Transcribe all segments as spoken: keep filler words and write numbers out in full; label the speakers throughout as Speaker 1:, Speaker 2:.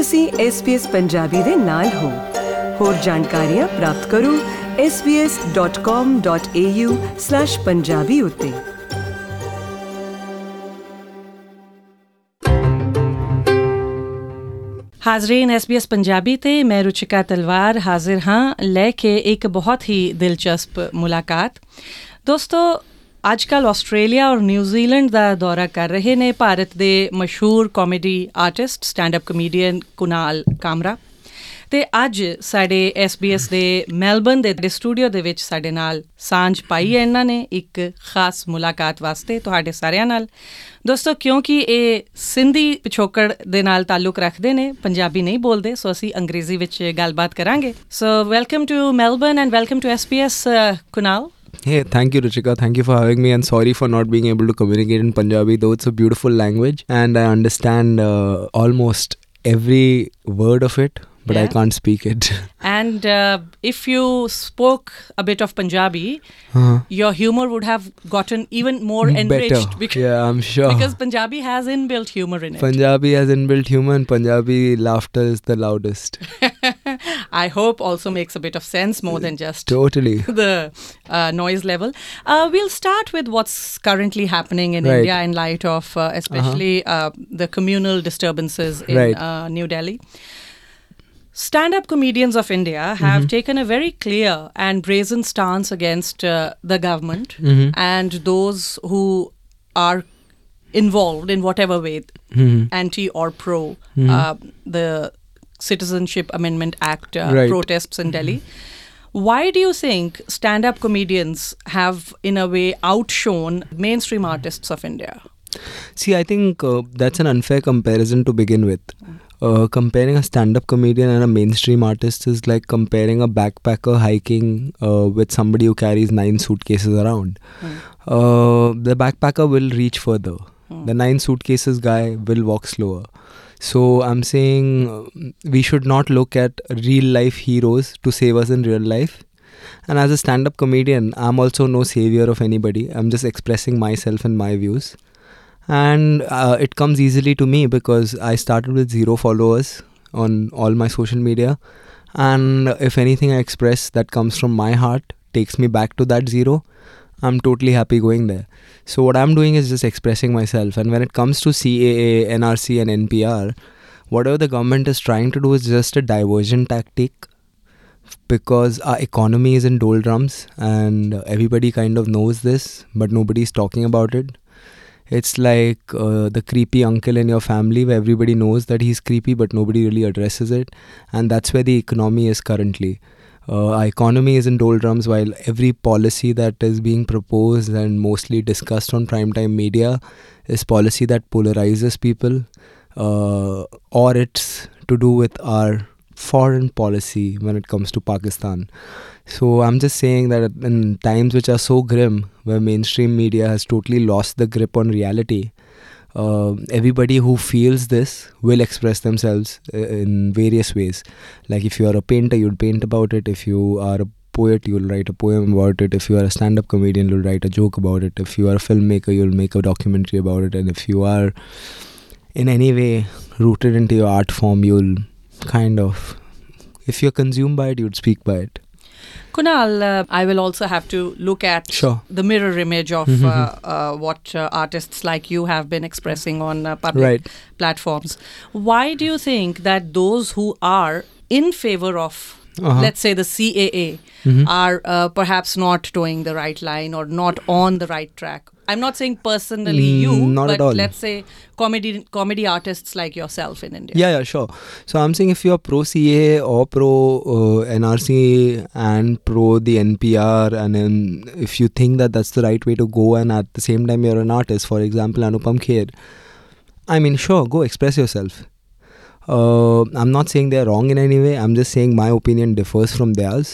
Speaker 1: ਤੁਸੀਂ S B S Punjabi ਦੇ ਨਾਲ ਹੋ। ਹੋਰ ਜਾਣਕਾਰੀਆਂ ਪ੍ਰਾਪਤ ਕਰੋ s b s dot com dot a u slash punjabi ਉੱਤੇ।
Speaker 2: ਹਾਜ਼ਰੀਨ ਐਸ ਬੀ ਐਸ ਪੰਜਾਬੀ ਤੇ ਮੈਂ ਰੁਚਿਕਾ ਤਲਵਾਰ ਹਾਜ਼ਰ ਹਾਂ ਲੈ ਕੇ ਇੱਕ ਬਹੁਤ ਹੀ ਦਿਲਚਸਪ ਮੁਲਾਕਾਤ। ਦੋਸਤੋ, ਅੱਜ ਕੱਲ੍ਹ ਆਸਟ੍ਰੇਲੀਆ ਔਰ ਨਿਊਜ਼ੀਲੈਂਡ ਦਾ ਦੌਰਾ ਕਰ ਰਹੇ ਨੇ ਭਾਰਤ ਦੇ ਮਸ਼ਹੂਰ comedy artist stand up comedian Kunal Kamra. ਅਤੇ ਅੱਜ ਸਾਡੇ ਐਸ ਬੀ ਐਸ ਦੇ ਮੈਲਬਰਨ ਦੇ ਸਟੂਡੀਓ ਦੇ ਵਿੱਚ ਸਾਡੇ ਨਾਲ ਸਾਂਝ ਪਾਈ ਹੈ ਇਹਨਾਂ ਨੇ ਇੱਕ ਖਾਸ ਮੁਲਾਕਾਤ ਵਾਸਤੇ ਤੁਹਾਡੇ ਸਾਰਿਆਂ ਨਾਲ। ਦੋਸਤੋ, ਕਿਉਂਕਿ ਇਹ ਸਿੰਧੀ ਪਿਛੋਕੜ ਦੇ ਨਾਲ ਤਾਲੁਕ ਰੱਖਦੇ ਨੇ, ਪੰਜਾਬੀ ਨਹੀਂ ਬੋਲਦੇ, ਸੋ ਅਸੀਂ ਅੰਗਰੇਜ਼ੀ ਵਿੱਚ ਗੱਲਬਾਤ ਕਰਾਂਗੇ। So welcome to Melbourne and welcome to S B S Kunal.
Speaker 3: Hey, thank you, Ruchika. Thank you for having me, and sorry for not being able to communicate in Punjabi, though it's a beautiful language and I understand uh, almost every word of it, but yeah. I can't speak it.
Speaker 2: And uh, if you spoke a bit of Punjabi, uh-huh. your humor would have gotten even more enriched.
Speaker 3: Better.
Speaker 2: Because,
Speaker 3: yeah, I'm sure.
Speaker 2: Because Punjabi has inbuilt humor in it.
Speaker 3: Punjabi has inbuilt humor, and Punjabi laughter is the loudest.
Speaker 2: I hope also makes a bit of sense more than just
Speaker 3: totally
Speaker 2: the uh, noise level. Uh, we'll start with what's currently happening in
Speaker 3: right.
Speaker 2: India in light of uh, especially uh-huh. uh, the communal disturbances in
Speaker 3: right.
Speaker 2: uh, New Delhi. Stand-up comedians of India have mm-hmm. taken a very clear and brazen stance against uh, the government mm-hmm. and those who are involved in whatever way, mm-hmm. anti or pro, mm-hmm. uh, the Citizenship Amendment Act uh,
Speaker 3: right.
Speaker 2: protests in Delhi. Why do you think stand-up comedians have, in a way, outshone mainstream artists of India?
Speaker 3: See, I think uh, that's an unfair comparison to begin with. Uh, comparing a stand-up comedian and a mainstream artist is like comparing a backpacker hiking uh, with somebody who carries nine suitcases around. Mm. Uh, the backpacker will reach further. Mm. The nine suitcases guy will walk slower. So I'm saying uh, we should not look at real life heroes to save us in real life. And as a stand-up comedian, I'm also no savior of anybody. I'm just expressing myself and my views. And uh, it comes easily to me because I started with zero followers on all my social media. And if anything I express that comes from my heart takes me back to that zero, I'm totally happy going there. So what I'm doing is just expressing myself. And when it comes to C A A, N R C and N P R, whatever the government is trying to do is just a diversion tactic, because our economy is in doldrums and everybody kind of knows this, but nobody's talking about it. It's like uh, the creepy uncle in your family where everybody knows that he's creepy but nobody really addresses it. And that's where the economy is currently. Uh, our economy is in doldrums while every policy that is being proposed and mostly discussed on primetime media is policy that polarizes people, uh, or it's to do with our foreign policy when it comes to Pakistan. So I'm just saying that in times which are so grim, where mainstream media has totally lost the grip on reality, uh, everybody who feels this will express themselves in various ways. Like if you are a painter, you'll paint about it. If you are a poet, you'll write a poem about it. If you are a stand-up comedian, you'll write a joke about it. If you are a filmmaker, you'll make a documentary about it. And if you are in any way rooted into your art form, you'll kind of, if you're consumed by it, you'd speak by it.
Speaker 2: Kunal, uh, I will also have to look at
Speaker 3: sure.
Speaker 2: the mirror image of uh, uh, what uh, artists like you have been expressing on uh, public
Speaker 3: right.
Speaker 2: platforms. Why do you think that those who are in favor of, uh-huh. let's say, the C A A mm-hmm. are uh, perhaps not towing the right line or not on the right track? I'm not saying personally
Speaker 3: mm,
Speaker 2: you,
Speaker 3: not
Speaker 2: but
Speaker 3: at all.
Speaker 2: let's say comedy comedy artists like yourself in India.
Speaker 3: Yeah, yeah, sure. So I'm saying if you're pro C A A or pro uh, N R C and pro the N P R, and then if you think that that's the right way to go, and at the same time you're an artist, for example, Anupam Kher, I mean, sure, go express yourself. Uh, I'm not saying they're wrong in any way. I'm just saying my opinion differs from theirs.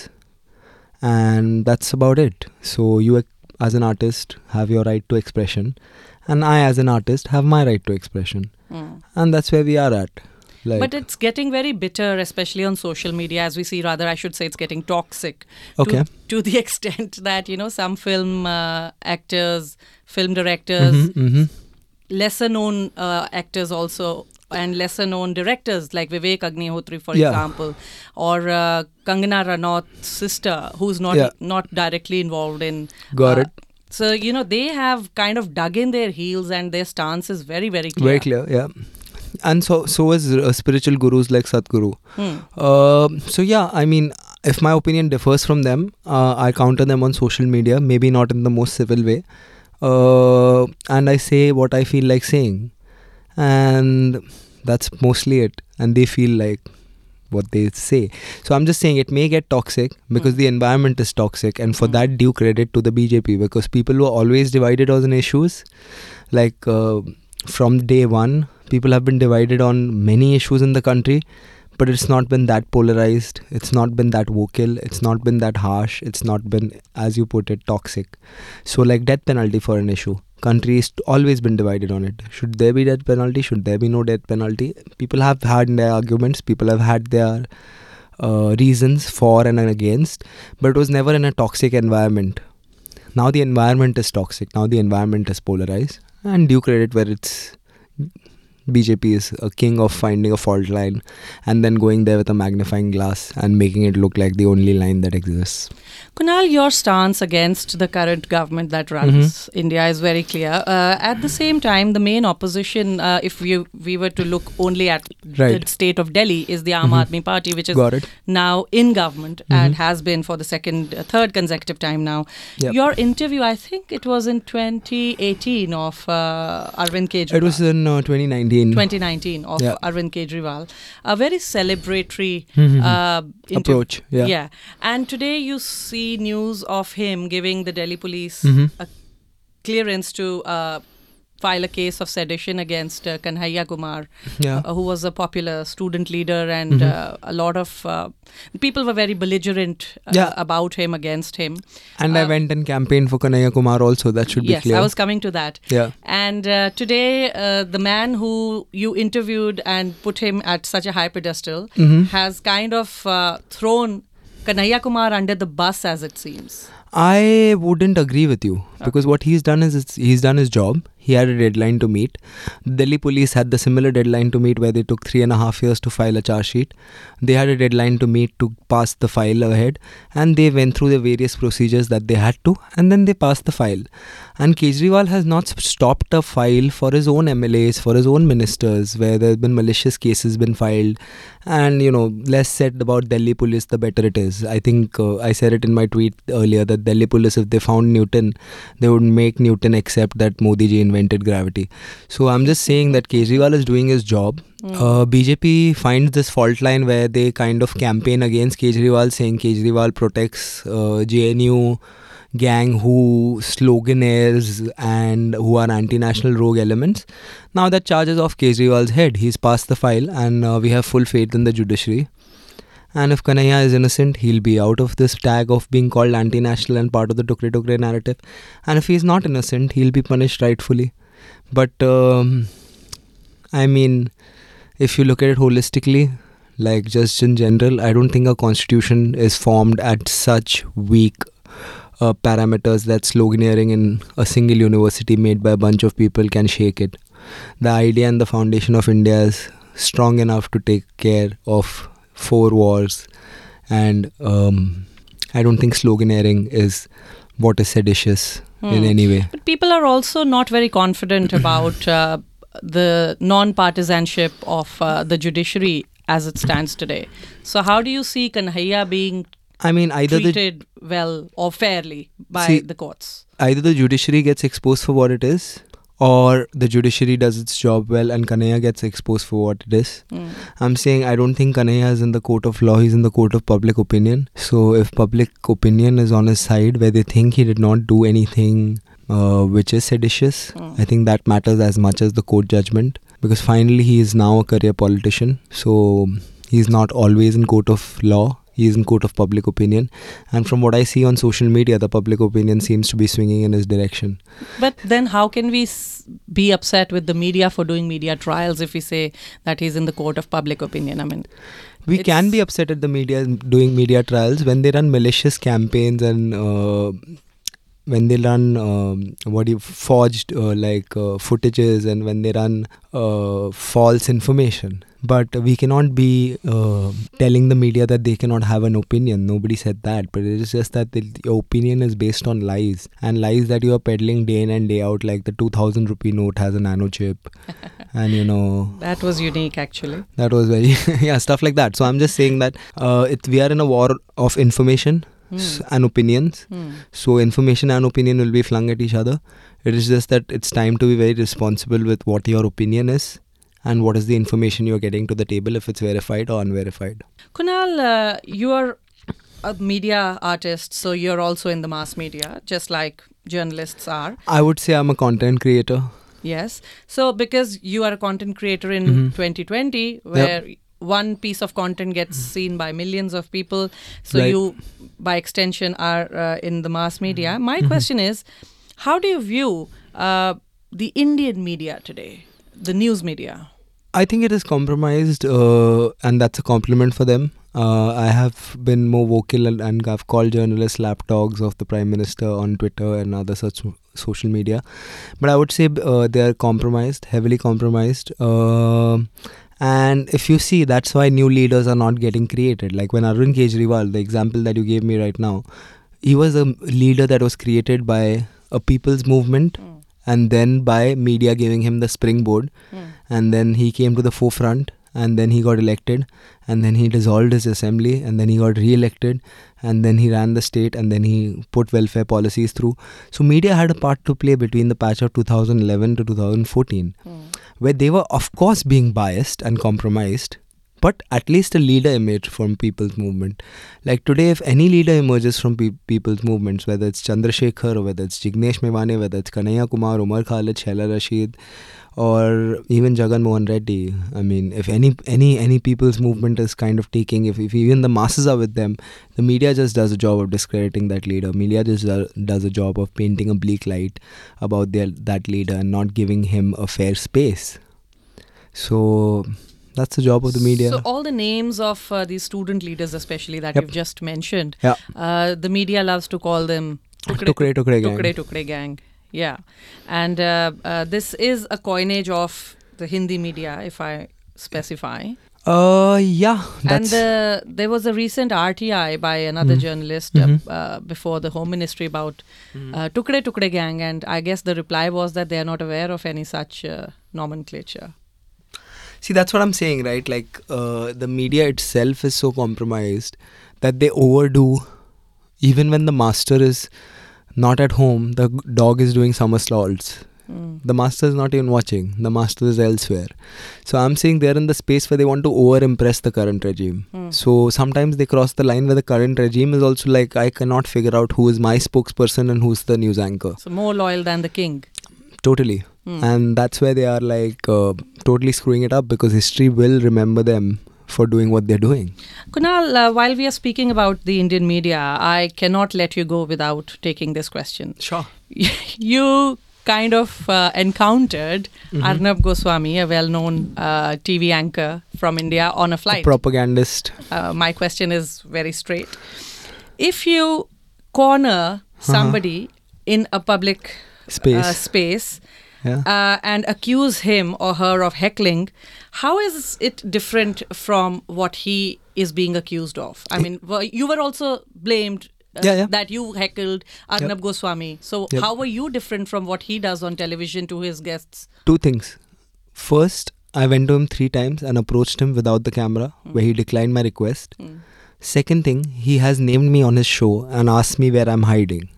Speaker 3: And that's about it. So you as an artist have your right to expression, and I as an artist have my right to expression. Mm. And that's where we are at. Like,
Speaker 2: but it's getting very bitter, especially on social media, as we see. Rather, I should say it's getting toxic.
Speaker 3: Okay.
Speaker 2: To, to the extent that, you know, some film uh, actors, film directors,
Speaker 3: mm-hmm, mm-hmm.
Speaker 2: lesser known uh, actors also and lesser known directors like Vivek Agnihotri, for
Speaker 3: Yeah.
Speaker 2: example, or uh, Kangana Ranaut's sister, who's not
Speaker 3: Yeah.
Speaker 2: not directly involved in.
Speaker 3: Got
Speaker 2: uh,
Speaker 3: it.
Speaker 2: So, you know, they have kind of dug in their heels and their stance is very, very clear.
Speaker 3: Very clear, yeah. And so so is uh, spiritual gurus like Sadhguru.
Speaker 2: Hmm.
Speaker 3: Uh, so yeah, I mean, if my opinion differs from them, uh, I counter them on social media, maybe not in the most civil way. Uh, and I say what I feel like saying. And that's mostly it. And they feel like what they say. So I'm just saying it may get toxic because
Speaker 2: Mm.
Speaker 3: the environment is toxic. And for
Speaker 2: Mm.
Speaker 3: that, due credit to the B J P, because people were always divided on issues. Like uh, from day one, people have been divided on many issues in the country. But it's not been that polarized. It's not been that vocal. It's not been that harsh. It's not been, as you put it, toxic. So like death penalty for an issue. Country has always been divided on it. Should there be death penalty? Should there be no death penalty? People have had their arguments. People have had their uh, reasons for and against. But it was never in a toxic environment. Now the environment is toxic. Now the environment is polarized. And due credit where it's... B J P is a king of finding a fault line and then going there with a magnifying glass and making it look like the only line that exists.
Speaker 2: Kunal, your stance against the current government that runs
Speaker 3: Mm-hmm.
Speaker 2: India is very clear. Uh, at the same time, the main opposition, uh, if we, we were to look only at
Speaker 3: Right.
Speaker 2: the state of Delhi, is the Aam
Speaker 3: Mhm.
Speaker 2: Aadmi Party, which is
Speaker 3: Got it.
Speaker 2: now in government
Speaker 3: Mhm.
Speaker 2: and has been for the second, uh, third consecutive time now.
Speaker 3: Yep.
Speaker 2: Your interview, I think it was in twenty eighteen of uh, Arvind Kejriwal.
Speaker 3: It was in uh, twenty nineteen.
Speaker 2: twenty nineteen of
Speaker 3: Yeah.
Speaker 2: Arvind Kejriwal. A very celebratory
Speaker 3: Mhm.
Speaker 2: uh, interview.
Speaker 3: Approach. Yeah.
Speaker 2: Yeah. And today you see news of him giving the Delhi police
Speaker 3: Mhm.
Speaker 2: a clearance to uh, file a case of sedition against uh, Kanhaiya Kumar,
Speaker 3: Yeah.
Speaker 2: uh, who was a popular student leader, and
Speaker 3: Mhm.
Speaker 2: uh, a lot of uh, people were very belligerent uh,
Speaker 3: Yeah.
Speaker 2: about him, against him.
Speaker 3: And I
Speaker 2: uh,
Speaker 3: went and campaigned for Kanhaiya Kumar also. That should
Speaker 2: yes,
Speaker 3: be clear.
Speaker 2: I was coming to that.
Speaker 3: Yeah.
Speaker 2: And uh, today, uh, the man who you interviewed and put him at such a high pedestal
Speaker 3: Mhm.
Speaker 2: has kind of uh, thrown Kanhaiya Kumar under the bus, as it seems.
Speaker 3: I wouldn't agree with you because what he's done is it's, he's done his job. He had a deadline to meet. Delhi police had the similar deadline to meet where they took three and a half years to file a charge sheet. They had a deadline to meet to pass the file ahead, and they went through the various procedures that they had to, and then they passed the file. And Kejriwal has not s- stopped a file for his own M L As, for his own ministers, where there have been malicious cases been filed. And, you know, less said about Delhi police, the better it is. I think uh, I said it in my tweet earlier that Delhi police, if they found Newton, they would make Newton accept that Modi ji invented gravity. So I'm just saying that Kejriwal is doing his job. Uh, B J P finds this fault line where they kind of campaign against Kejriwal, saying Kejriwal protects uh, J N U gang who sloganeers and who are anti-national rogue elements. Now that charge is off Kejriwal's head. He's passed the file, and uh, we have full faith in the judiciary. And if Kanhaiya is innocent, he'll be out of this tag of being called anti-national and part of the Tukre Tukre narrative. And if he's not innocent, he'll be punished rightfully. But, um, I mean, if you look at it holistically, like just in general, I don't think a constitution is formed at such weak uh, parameters that sloganeering in a single university made by a bunch of people can shake it. The idea and the foundation of India is strong enough to take care of four wars, and um, I don't think sloganeering is what is seditious in
Speaker 2: Hmm.
Speaker 3: any way.
Speaker 2: But people are also not very confident about uh, the non-partisanship of uh, the judiciary as it stands today. So how do you see Kanhaiya being
Speaker 3: I mean, either the
Speaker 2: treated well or fairly by
Speaker 3: See-
Speaker 2: the courts?
Speaker 3: either the judiciary gets exposed for what it is, or the judiciary does its job well and Kanhaiya gets exposed for what it is.
Speaker 2: Mm.
Speaker 3: I'm saying I don't think Kanhaiya is in the court of law, he's in the court of public opinion. So if public opinion is on his side where they think he did not do anything uh, which is seditious,
Speaker 2: Mm.
Speaker 3: I think that matters as much as the court judgment, because finally he is now a career politician. So he's not always in court of law. He is in court of public opinion. And from what I see on social media, the public opinion seems to be swinging in his direction.
Speaker 2: But then how can we s- be upset with the media for doing media trials if we say that he's in the court of public opinion? I mean,
Speaker 3: We can
Speaker 2: It's-
Speaker 3: be upset at the media doing media trials when they run malicious campaigns and uh, when they run um, what do you forged uh, like uh, footages, and when they run uh, false information. But we cannot be uh, telling the media that they cannot have an opinion. Nobody said that. But it is just that the, your opinion is based on lies. And lies that you are peddling day in and day out, like the two thousand rupee note has a nano chip. And you know...
Speaker 2: That was unique, actually.
Speaker 3: That was very... yeah, stuff like that. So I'm just saying that uh, it, we are in a war of information mm. and opinions. Mm. So information and opinion will be flung at each other. It is just that it's time to be very responsible with what your opinion is. And what is the information you're getting to the table, if it's verified or unverified.
Speaker 2: Kunal, uh, you are a media artist, so you're also in the mass media, just like journalists are.
Speaker 3: I would say I'm a content creator.
Speaker 2: Yes. So because you are a content creator in mm-hmm. twenty twenty, where yep. one piece of content gets seen by millions of people, so right. you, by extension, are uh, in the mass media. My mm-hmm. question is, how do you view uh, the Indian media today, the news media?
Speaker 3: I think it is compromised, uh, and that's a compliment for them. Uh, I have been more vocal and, and I've called journalists lapdogs of the Prime Minister on Twitter and other such social media. But I would say uh, they are compromised, heavily compromised. Uh, and if you see, that's why new leaders are not getting created. Like when Arvind Kejriwal, the example that you gave me right now, he was a leader that was created by a people's movement. Mm. And then by media giving him the springboard. Mm. And then he came to the forefront. And then he got elected. And then he dissolved his assembly. And then he got re-elected. And then he ran the state. And then he put welfare policies through. So media had a part to play between the patch of two thousand eleven to two thousand fourteen. Mm. Where they were of course being biased and compromised. But at least a leader emerged from people's movement. Like today, if any leader emerges from pe- people's movements, whether it's Chandrasekhar, or whether it's Jignesh Mevane, whether it's Kanhaiya Kumar, Umar Khalid, Shaila Rashid, or even Jagan Mohan Reddy. I mean, if any any any people's movement is kind of taking, if, if even the masses are with them, the media just does a job of discrediting that leader. Media just do, does a job of painting a bleak light about their, that leader and not giving him a fair space. So... that's the job of the media.
Speaker 2: So all the names of uh, these student leaders, especially that
Speaker 3: yep.
Speaker 2: you've just mentioned,
Speaker 3: yeah.
Speaker 2: uh, the media loves to call them Tukde
Speaker 3: Tukde Tukde Gang.
Speaker 2: Tukde Tukde Gang. Yeah. And uh, uh, this is a coinage of the Hindi media, if I specify.
Speaker 3: Uh, yeah. That's
Speaker 2: and uh, there was a recent R T I by another mm. journalist uh, mm-hmm. uh, before the Home Ministry about mm. uh, Tukde Tukde Gang. And I guess the reply was that they are not aware of any such uh, nomenclature.
Speaker 3: See, that's what I'm saying, right? Like, uh, the media itself is so compromised that they overdo. Even when the master is not at home, the dog is doing somersaults. Mm. The master is not even watching. The master is elsewhere. So I'm saying they're in the space where they want to over-impress the current regime. Mm. So sometimes they cross the line where the current regime is also like, I cannot figure out who is my spokesperson and who's the news anchor.
Speaker 2: So more loyal than the king.
Speaker 3: Totally. Mm. And that's where they are like uh, totally screwing it up, because history will remember them for doing what they're doing.
Speaker 2: Kunal, uh, while we are speaking about the Indian media, I cannot let you go without taking this question.
Speaker 3: Sure.
Speaker 2: You kind of uh, encountered mm-hmm. Arnab Goswami, a well-known uh, T V anchor from India, on a flight.
Speaker 3: A propagandist. Uh,
Speaker 2: my question is very straight. If you corner somebody uh-huh. in a public
Speaker 3: space,
Speaker 2: uh, space
Speaker 3: yeah.
Speaker 2: uh, and accuse him or her of heckling, how is it different from what he is being accused of? I mean, you were also blamed uh,
Speaker 3: yeah, yeah.
Speaker 2: that you heckled Arnab yep. Goswami. So
Speaker 3: yep.
Speaker 2: how were you different from what he does on television to his guests?
Speaker 3: Two things. First, I went to him three times and approached him without the camera, mm. where he declined my request. Mm. Second thing, he has named me on his show and asked me where I'm hiding.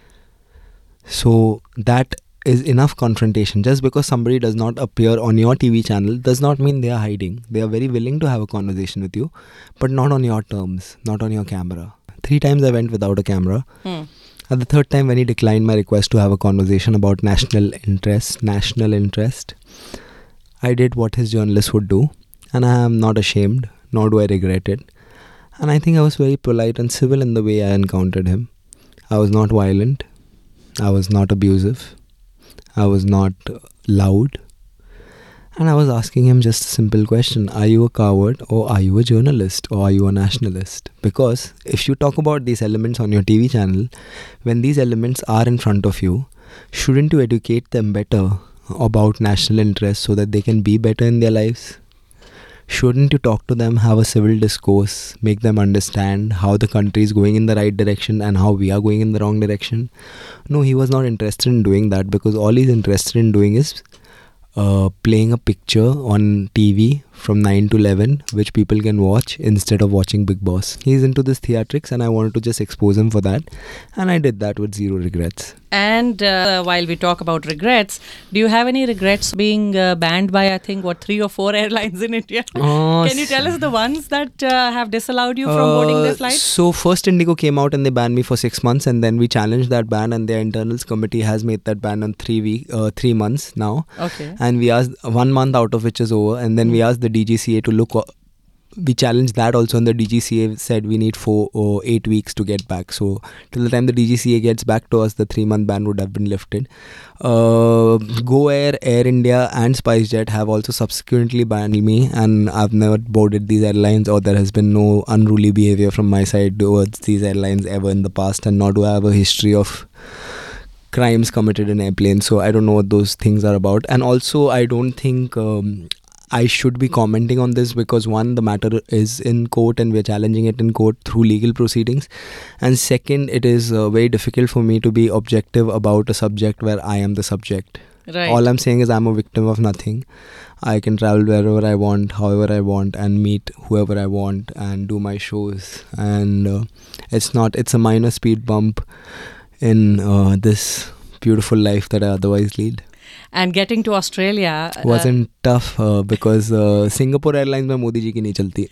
Speaker 3: So that is enough confrontation. Just because somebody does not appear on your T V channel does not mean they are hiding. They are very willing to have a conversation with you, but not on your terms, not on your camera. Three times I went without a camera. Hmm. At the third time, when he declined my request to have a conversation about national interest, national interest, I did what his journalist would do, and I am not ashamed, nor do I regret it. And I think I was very polite and civil in the way I encountered him. I was not violent. I was not abusive. I was not loud. And I was asking him just a simple question. Are you a coward or are you a journalist or are you a nationalist? Because if you talk about these elements on your T V channel, when these elements are in front of you, shouldn't you educate them better about national interests so that they can be better in their lives? Shouldn't you talk to them, have a civil discourse, make them understand how the country is going in the right direction and how we are going in the wrong direction? No, he was not interested in doing that, because all he's interested in doing is Uh, playing a picture on T V from nine to eleven, which people can watch instead of watching Big Boss. He's into this theatrics and I wanted to just expose him for that, and I did that with zero regrets.
Speaker 2: And uh, while we talk about regrets, do you have any regrets being uh, banned by, I think, what, three or four airlines in India?
Speaker 3: Oh,
Speaker 2: Can you tell us the ones that uh, have disallowed you from boarding their
Speaker 3: Uh,
Speaker 2: flights?
Speaker 3: So first Indigo came out and they banned me for six months, and then we challenged that ban, and their internals committee has made that ban on three week, uh, three months now.
Speaker 2: Okay.
Speaker 3: And we asked one month out of which is over, and then we asked the D G C A to look. O- we challenged that also, and the D G C A said we need four or eight weeks to get back. So till the time the D G C A gets back to us, the three month ban would have been lifted. Uh, Go Air, Air India, and SpiceJet have also subsequently banned me, and I've never boarded these airlines, or there has been no unruly behavior from my side towards these airlines ever in the past, and nor do I have a history of crimes committed in airplanes, so I don't know what those things are about. And also, I don't think um, I should be commenting on this, because one, the matter is in court and we're challenging it in court through legal proceedings, and second, it is uh, very difficult for me to be objective about a subject where I am the subject.
Speaker 2: Right.
Speaker 3: All I'm saying is I'm a victim of nothing. I can travel wherever I want, however I want, and meet whoever I want and do my shows, and uh, it's not it's a minor speed bump in uh, this beautiful life that I otherwise lead.
Speaker 2: And getting to Australia uh,
Speaker 3: Wasn't tough uh, because uh, Singapore Airlines में मोदी जी की नहीं चलती.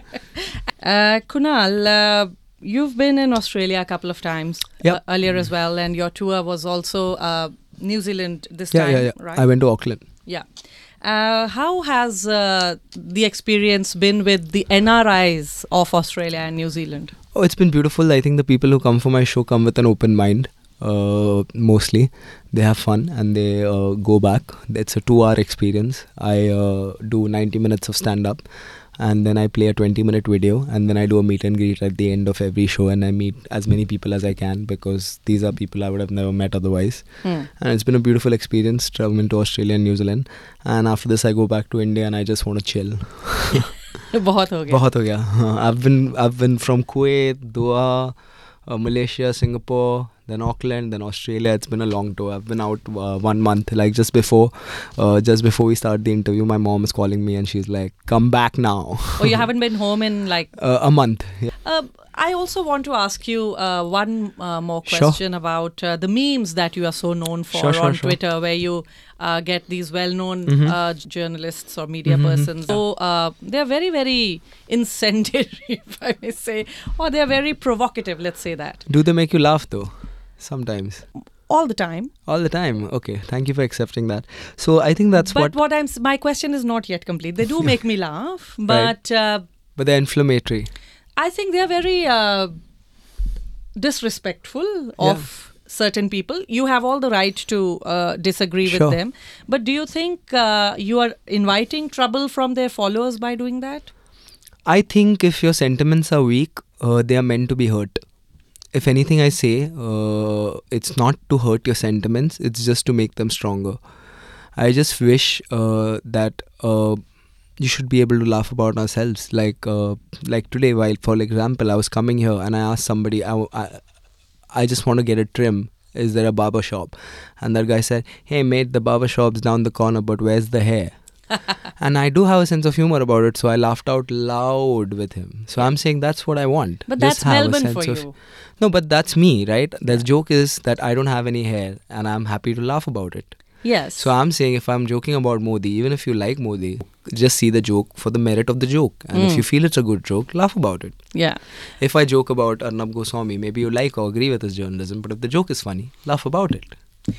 Speaker 2: uh, Kunal, uh, you've been in Australia a couple of times
Speaker 3: Yep.
Speaker 2: uh, earlier as well, and your tour was also uh, New Zealand this
Speaker 3: Yeah,
Speaker 2: time,
Speaker 3: yeah, yeah.
Speaker 2: right?
Speaker 3: I went to Auckland.
Speaker 2: Yeah. Uh, how has uh, the experience been with the N R Is of Australia and New Zealand?
Speaker 3: Oh, it's been beautiful. I think the people who come for my show come with an open mind. Uh, mostly, they have fun and they uh, go back. It's a two-hour experience. I uh, do ninety minutes of stand-up, and then I play a twenty-minute video, and then I do a meet and greet at the end of every show, and I meet as many people as I can, because these are people I would have never met otherwise.
Speaker 2: Hmm.
Speaker 3: And it's been a beautiful experience traveling to Australia and New Zealand. And after this, I go back to India and I just want to chill.
Speaker 2: बहुत हो गया.
Speaker 3: बहुत हो गया. हाँ, I've been I've been from Kuwait, Doha, uh, Malaysia, Singapore, then Auckland, then Australia. It's been a long tour. I've been out uh, one month. Like just before, uh, just before we start the interview, my mom is calling me and she's like, "Come back now."
Speaker 2: Oh, you haven't been home in like
Speaker 3: uh, a month. Yeah.
Speaker 2: Uh, I also want to ask you uh, one uh, more
Speaker 3: Sure.
Speaker 2: question about uh, the memes that you are so known for
Speaker 3: Sure, sure,
Speaker 2: on
Speaker 3: sure.
Speaker 2: Twitter, where you uh, get these well-known
Speaker 3: Mhm.
Speaker 2: uh, journalists or media
Speaker 3: Mhm.
Speaker 2: persons. So uh, they're very, very incendiary, if I may say, or they're very provocative, let's say that,
Speaker 3: Do they make you laugh though? Sometimes.
Speaker 2: all the time.
Speaker 3: All the time. Okay. Thank you for accepting that. So I think that's
Speaker 2: but
Speaker 3: what.
Speaker 2: what, I'm, s- my question is not yet complete. They do make me laugh,
Speaker 3: Right.
Speaker 2: but uh,
Speaker 3: But they're inflammatory.
Speaker 2: I think they're very uh, disrespectful of certain people. You have all the right to uh, disagree
Speaker 3: Sure.
Speaker 2: with them. But do you think uh, you are inviting trouble from their followers by doing that?
Speaker 3: I think if your sentiments are weak, uh, they are meant to be hurt. If anything I say, uh, it's not to hurt your sentiments, it's just to make them stronger. I just wish uh, that uh, you should be able to laugh about ourselves. Like uh, like today, while for example, I was coming here and I asked somebody, I, I, I just want to get a trim. Is there a barber shop? And that guy said, "Hey mate, the barber shop's down the corner, but where's the hair?" And I do have a sense of humor about it, so I laughed out loud with him. So I'm saying that's what I want.
Speaker 2: But
Speaker 3: Just
Speaker 2: that's
Speaker 3: have a
Speaker 2: Melbourne
Speaker 3: sense
Speaker 2: for
Speaker 3: of-
Speaker 2: you.
Speaker 3: No, but that's me, right? The joke is that I don't have any hair and I'm happy to laugh about it.
Speaker 2: Yes.
Speaker 3: So I'm saying if I'm joking about Modi, even if you like Modi, just see the joke for the merit of the joke. And if
Speaker 2: Mm.
Speaker 3: you feel it's a good joke, laugh about it.
Speaker 2: yeah.
Speaker 3: If I joke about Arnab Goswami, maybe you like or agree with his journalism, but if the joke is funny, laugh about it.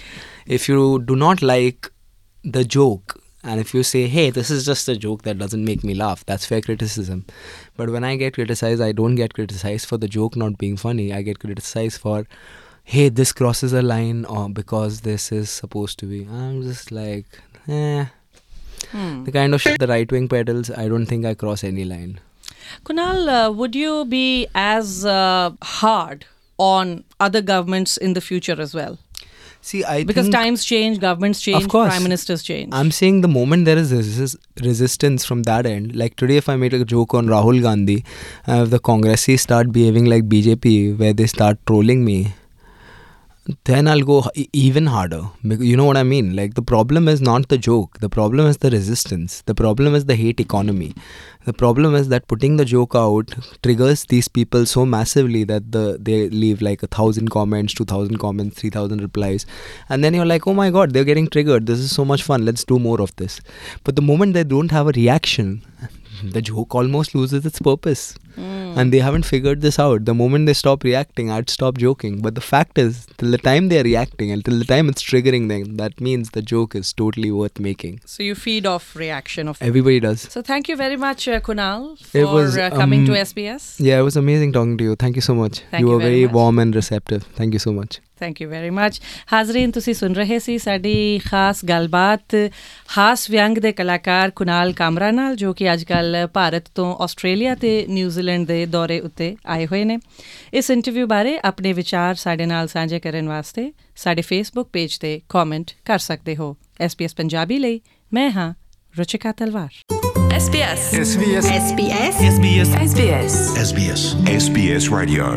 Speaker 3: If you do not like the joke, and if you say, hey, this is just a joke that doesn't make me laugh, that's fair criticism. But when I get criticized, I don't get criticized for the joke not being funny. I get criticized for, hey, this crosses a line, or because this is supposed to be. I'm just like, eh. Hmm. The kind of shit the right wing peddles, I don't think I cross any line.
Speaker 2: Kunal, uh, would you be as uh, hard on other governments in the future as well?
Speaker 3: See, I
Speaker 2: because
Speaker 3: think
Speaker 2: times change, governments change,
Speaker 3: of course,
Speaker 2: prime ministers change.
Speaker 3: I'm saying the moment there is resist- resistance from that end, like today if I make a joke on Rahul Gandhi, uh, if the Congressies start behaving like B J P, where they start trolling me, then I'll go h- even harder. Because you know what I mean? Like, the problem is not the joke. The problem is the resistance. The problem is the hate economy. The problem is that putting the joke out triggers these people so massively that the they leave like a thousand comments, two thousand comments, three thousand replies. And then you're like, oh my God, they're getting triggered. This is so much fun. Let's do more of this. But the moment they don't have a reaction, the joke almost loses its purpose. Mm. And they haven't figured this out. The moment they stop reacting, I'd stop joking. But the fact is, till the time they're reacting and till the time it's triggering them, that means the joke is totally worth making.
Speaker 2: So you feed off reaction of
Speaker 3: everybody does.
Speaker 2: So thank you very much, uh, Kunal, for
Speaker 3: it was,
Speaker 2: uh, coming
Speaker 3: um,
Speaker 2: to S B S.
Speaker 3: Yeah, it was amazing talking to you. Thank you so much.
Speaker 2: Thank
Speaker 3: you
Speaker 2: you
Speaker 3: were
Speaker 2: very
Speaker 3: very
Speaker 2: much.
Speaker 3: warm and receptive. Thank you so much.
Speaker 2: Thank you very much. ਹਾਜ਼ਰੀਨ, ਤੁਸੀਂ ਸੁਣ ਰਹੇ ਸੀ ਸਾਡੀ ਖਾਸ ਗੱਲਬਾਤ ਹਾਸ ਵਿਅੰਗ ਦੇ ਕਲਾਕਾਰ ਕੁਨਾਲ ਕਾਮਰਾ ਨਾਲ, ਜੋ ਕਿ ਅੱਜ ਕੱਲ੍ਹ ਭਾਰਤ ਤੋਂ ਆਸਟ੍ਰੇਲੀਆ ਅਤੇ ਨਿਊਜ਼ੀਲੈਂਡ ਦੇ ਦੌਰੇ ਉੱਤੇ ਆਏ ਹੋਏ ਨੇ। ਇਸ ਇੰਟਰਵਿਊ ਬਾਰੇ ਆਪਣੇ ਵਿਚਾਰ ਸਾਡੇ ਨਾਲ ਸਾਂਝੇ ਕਰਨ ਵਾਸਤੇ ਸਾਡੇ ਫੇਸਬੁੱਕ ਪੇਜ 'ਤੇ ਕਮੈਂਟ ਕਰ ਸਕਦੇ ਹੋ। ਐਸ ਬੀ ਐਸ ਪੰਜਾਬੀ ਲਈ ਮੈਂ ਹਾਂ ਰੁਚਿਕਾ ਤਲਵਾਰ।
Speaker 4: S B S
Speaker 5: S B S
Speaker 4: S B S
Speaker 5: S B S
Speaker 4: S B S
Speaker 5: S B S S B S Radio।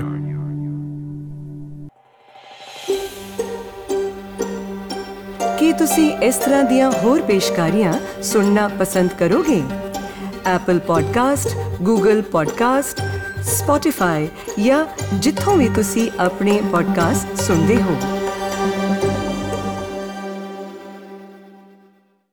Speaker 1: ਕੀ ਤੁਸੀਂ ਇਸ ਤਰ੍ਹਾਂ ਦੀਆਂ ਹੋਰ ਪੇਸ਼ਕਾਰੀਆਂ ਸੁਣਨਾ ਪਸੰਦ ਕਰੋਗੇ? Apple podcast, Google podcast, Spotify ਜਾਂ ਜਿੱਥੋਂ ਵੀ ਤੁਸੀਂ ਆਪਣੇ ਪੋਡਕਾਸਟ ਸੁਣਦੇ ਹੋ।